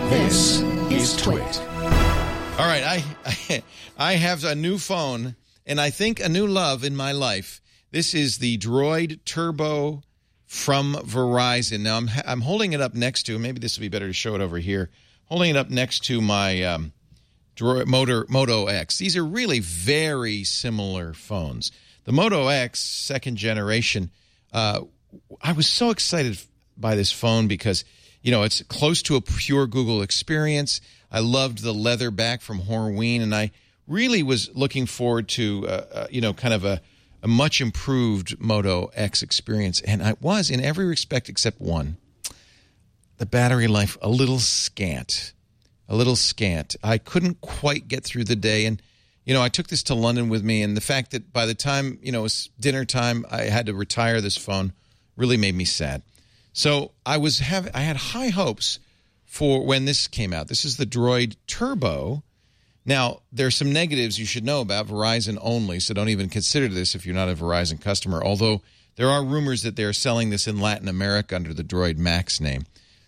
This is Twit. All right, I have a new phone, and I think a new love in my life. This is the Droid Turbo from Verizon. Now, I'm holding it up next to, maybe this would be better to show it over here, holding it up next to my Moto X. These are really very similar phones. The Moto X, second generation, I was so excited by this phone because, you know, it's close to a pure Google experience. I loved the leather back from Horween, and I really was looking forward to, kind of a much improved Moto X experience. And I was in every respect except one. The battery life, a little scant. I couldn't quite get through the day. And, you know, I took this to London with me. And the fact that by the time, you know, it was dinner time, I had to retire this phone really made me sad. So I had high hopes for when this came out. This is the Droid Turbo. Now, there are some negatives you should know about Verizon only, so don't even consider this if you're not a Verizon customer, although there are rumors that they're selling this in Latin America under the Droid Max name.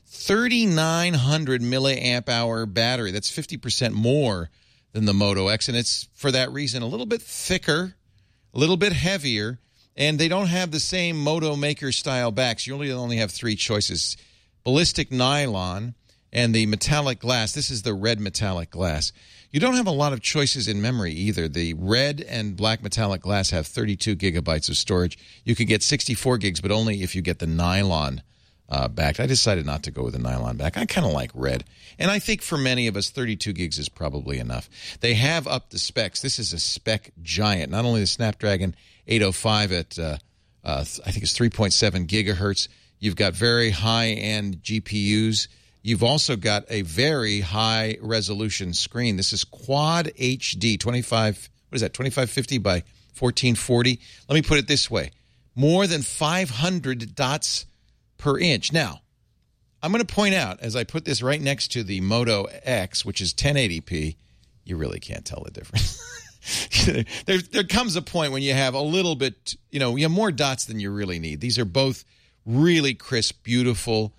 3,900 milliamp hour battery. That's 50% more than the Moto X, and it's, for that reason, a little bit thicker, a little bit heavier, and they don't have the same Moto Maker style backs. You only have three choices: ballistic nylon and the metallic glass. This is the red metallic glass. You don't have a lot of choices in memory either. The red and black metallic glass have 32 gigabytes of storage. You could get 64 gigs, but only if you get the nylon back. I decided not to go with the nylon back. I kind of like red. And I think for many of us, 32 gigs is probably enough. They have upped the specs. This is a spec giant. Not only the Snapdragon 805 at, I think it's 3.7 gigahertz. You've got very high-end GPUs. You've also got a very high-resolution screen. This is Quad HD, 2550 by 1440. Let me put it this way. More than 500 dots per inch. Now, I'm going to point out, as I put this right next to the Moto X, which is 1080p, you really can't tell the difference. There comes a point when you have a little bit, you have more dots than you really need. These are both really crisp, beautiful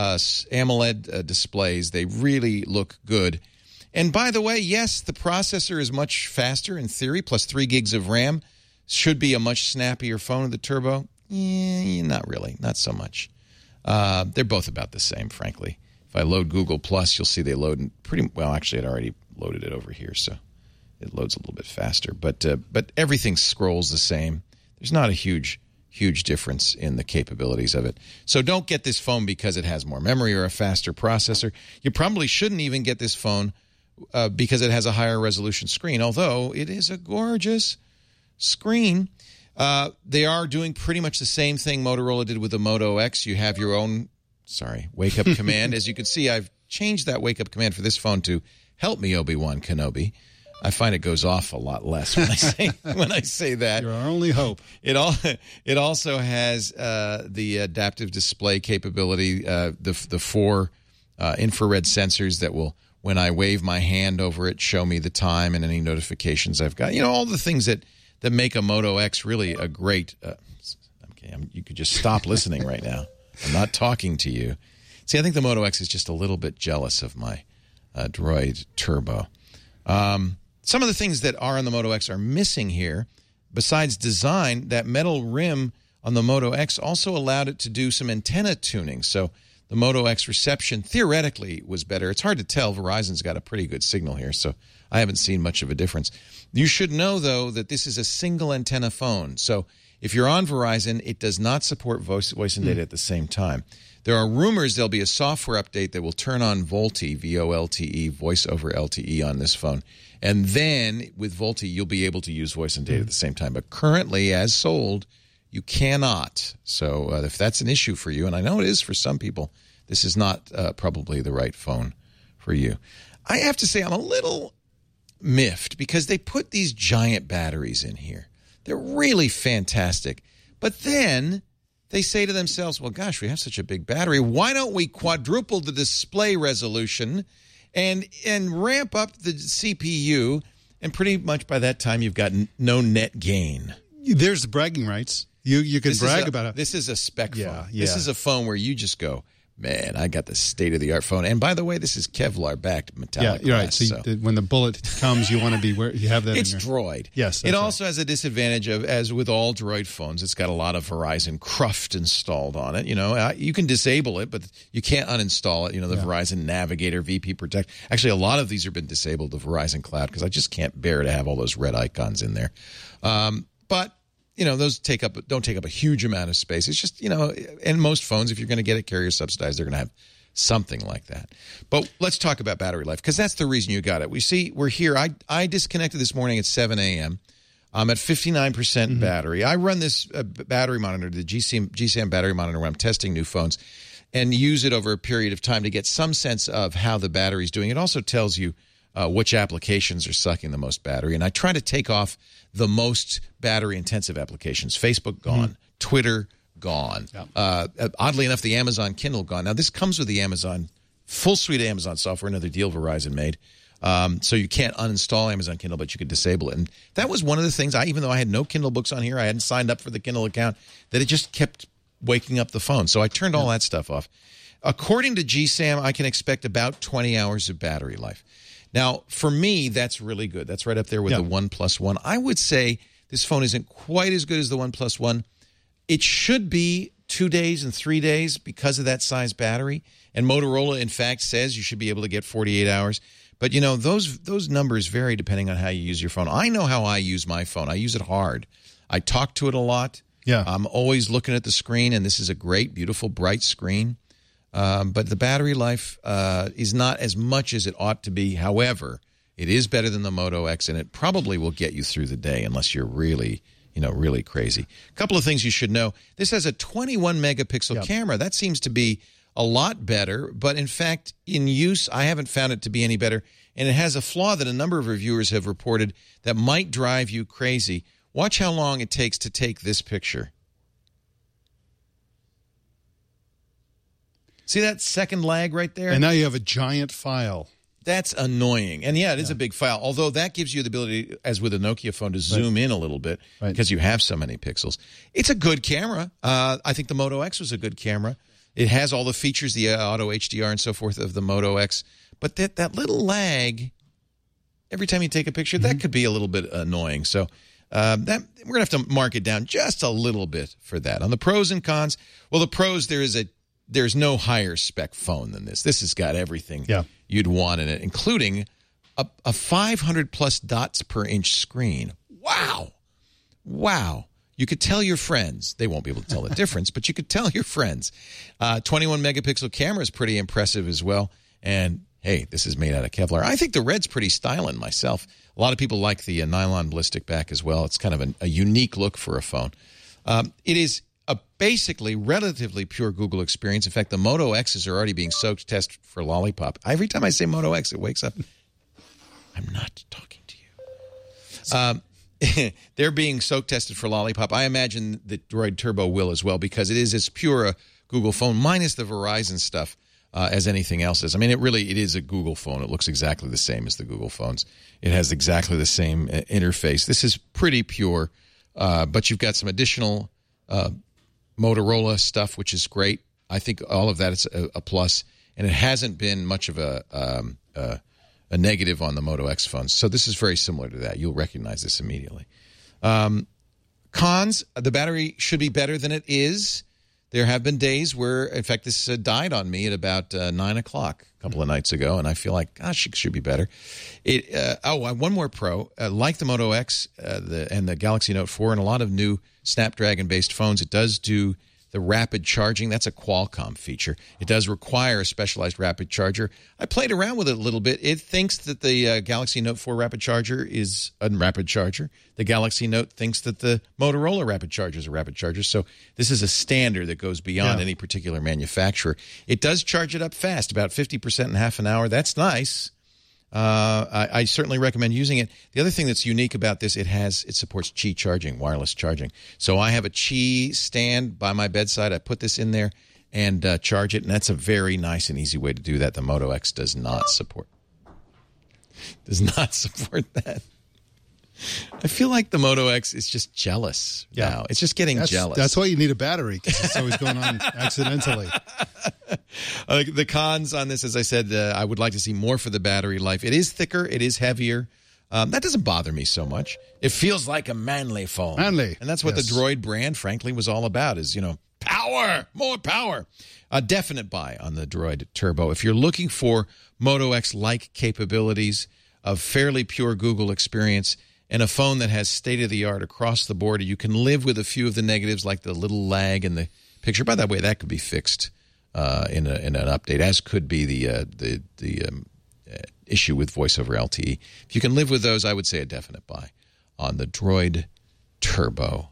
AMOLED displays. They really look good. And by the way, yes, the processor is much faster in theory, plus 3 gigs of RAM. Should be a much snappier phone, the Turbo. Not really, not so much. They're both about the same, frankly. If I load Google Plus, you'll see they load pretty well. Actually, I'd already loaded it over here, so it loads a little bit faster. But everything scrolls the same. There's not a huge difference in the capabilities of it. So don't get this phone because it has more memory or a faster processor. You probably shouldn't even get this phone because it has a higher resolution screen, although it is a gorgeous screen. They are doing pretty much the same thing Motorola did with the Moto X. You have your own, wake-up command. As you can see, I've changed that wake-up command for this phone to help me, Obi-Wan Kenobi. I find it goes off a lot less when I say that. You're our only hope. It also has the adaptive display capability, the 4 infrared sensors that will, when I wave my hand over it, show me the time and any notifications I've got. All the things that make a Moto X really a great. You could just stop listening right now. I'm not talking to you. See, I think the Moto X is just a little bit jealous of my Droid Turbo. Some of the things that are on the Moto X are missing here. Besides design, that metal rim on the Moto X also allowed it to do some antenna tuning. So the Moto X reception theoretically was better. It's hard to tell. Verizon's got a pretty good signal here, so I haven't seen much of a difference. You should know, though, that this is a single antenna phone. So if you're on Verizon, it does not support voice and data at the same time. There are rumors there'll be a software update that will turn on VoLTE, V-O-L-T-E, voice over LTE on this phone. And then with VoLTE, you'll be able to use voice and data at the same time. But currently, as sold, you cannot. So if that's an issue for you, and I know it is for some people, this is not probably the right phone for you. I have to say I'm a little miffed because they put these giant batteries in here. They're really fantastic. But then they say to themselves, well, gosh, we have such a big battery. Why don't we quadruple the display resolution and ramp up the CPU? And pretty much by that time, you've got no net gain. There's the bragging rights. You can brag about it. This is a spec phone. Yeah. This is a phone where you just go, man, I got the state-of-the-art phone. And by the way, this is Kevlar-backed metallic you're glass. right. So when the bullet comes, you want to be where you have that. It's in your... Droid. Yes. It also has a disadvantage of, as with all Droid phones, it's got a lot of Verizon cruft installed on it. You can disable it, but you can't uninstall it. The Verizon Navigator, VP Protect. Actually, a lot of these have been disabled, the Verizon Cloud, because I just can't bear to have all those red icons in there. But those don't take up a huge amount of space. It's just, and most phones, if you're going to get it carrier subsidized, they're going to have something like that. But let's talk about battery life, because that's the reason you got it. We're here. I disconnected this morning at 7 a.m. I'm at 59% battery. I run this battery monitor, the GSAM battery monitor, when I'm testing new phones, and use it over a period of time to get some sense of how the battery's doing. It also tells you which applications are sucking the most battery. And I try to take off the most battery-intensive applications. Facebook, gone. Twitter, gone. Oddly enough, the Amazon Kindle, gone. Now, this comes with the Amazon, full suite of Amazon software, another deal Verizon made. So you can't uninstall Amazon Kindle, but you could disable it. And that was one of the things, even though I had no Kindle books on here, I hadn't signed up for the Kindle account, that it just kept waking up the phone. So I turned all that stuff off. According to GSAM, I can expect about 20 hours of battery life. Now, for me, that's really good. That's right up there with the OnePlus One. I would say this phone isn't quite as good as the OnePlus One. It should be 2 days and 3 days because of that size battery. And Motorola, in fact, says you should be able to get 48 hours. But, those numbers vary depending on how you use your phone. I know how I use my phone. I use it hard. I talk to it a lot. Yeah. I'm always looking at the screen, and this is a great, beautiful, bright screen. But the battery life is not as much as it ought to be. However, it is better than the Moto X, and it probably will get you through the day unless you're really, really crazy. A couple of things you should know. This has a 21-megapixel camera. That seems to be a lot better, but in fact, in use, I haven't found it to be any better. And it has a flaw that a number of reviewers have reported that might drive you crazy. Watch how long it takes to take this picture. See that second lag right there? And now you have a giant file. That's annoying. And yeah, it is a big file, although that gives you the ability, as with a Nokia phone, to zoom in a little bit because you have so many pixels. It's a good camera. I think the Moto X was a good camera. It has all the features, the auto HDR and so forth of the Moto X. But that little lag, every time you take a picture, that could be a little bit annoying. So we're going to have to mark it down just a little bit for that. On the pros and cons, well, the pros, there's no higher spec phone than this. This has got everything you'd want in it, including a 500 plus dots per inch screen. Wow. You could tell your friends. They won't be able to tell the difference, but you could tell your friends. 21 megapixel camera is pretty impressive as well. And hey, this is made out of Kevlar. I think the red's pretty styling myself. A lot of people like the nylon ballistic back as well. It's kind of a unique look for a phone. It is a basically relatively pure Google experience. In fact, the Moto X's are already being soaked test for Lollipop. Every time I say Moto X, it wakes up. I'm not talking to you. They're being soak tested for Lollipop. I imagine that Droid Turbo will as well, because it is as pure a Google phone, minus the Verizon stuff, as anything else is. I mean, it is a Google phone. It looks exactly the same as the Google phones. It has exactly the same interface. This is pretty pure, but you've got some additional Motorola stuff, which is great. I think all of that is a plus, and it hasn't been much of a negative on the Moto X phones. So this is very similar to that. You'll recognize this immediately. Cons, the battery should be better than it is. There have been days where, in fact, this died on me at about 9 o'clock a couple of nights ago, and I feel like, gosh, it should be better. One more pro. Like the Moto X and the Galaxy Note 4 and a lot of new Snapdragon-based phones, it does do the rapid charging. That's a Qualcomm feature. It does require a specialized rapid charger. I played around with it a little bit. It thinks that the Galaxy Note 4 rapid charger is a rapid charger. The Galaxy Note thinks that the Motorola rapid charger is a rapid charger. So this is a standard that goes beyond any particular manufacturer. It does charge it up fast, about 50% in half an hour. That's nice. I certainly recommend using it. The other thing that's unique about this, it supports Qi charging, wireless charging. So I have a Qi stand by my bedside. I put this in there and charge it, and that's a very nice and easy way to do that. The Moto X does not support that. I feel like the Moto X is just jealous now. It's just getting jealous. That's why you need a battery, because it's always going on accidentally. The cons on this, as I said, I would like to see more for the battery life. It is thicker. It is heavier. That doesn't bother me so much. It feels like a manly phone. Manly. And that's what the Droid brand, frankly, was all about is, power, more power. A definite buy on the Droid Turbo. If you're looking for Moto X-like capabilities of fairly pure Google experience and a phone that has state-of-the-art across the board, you can live with a few of the negatives like the little lag in the picture. By the way, that could be fixed in an update, as could be the issue with voice over LTE. If you can live with those, I would say a definite buy on the Droid Turbo.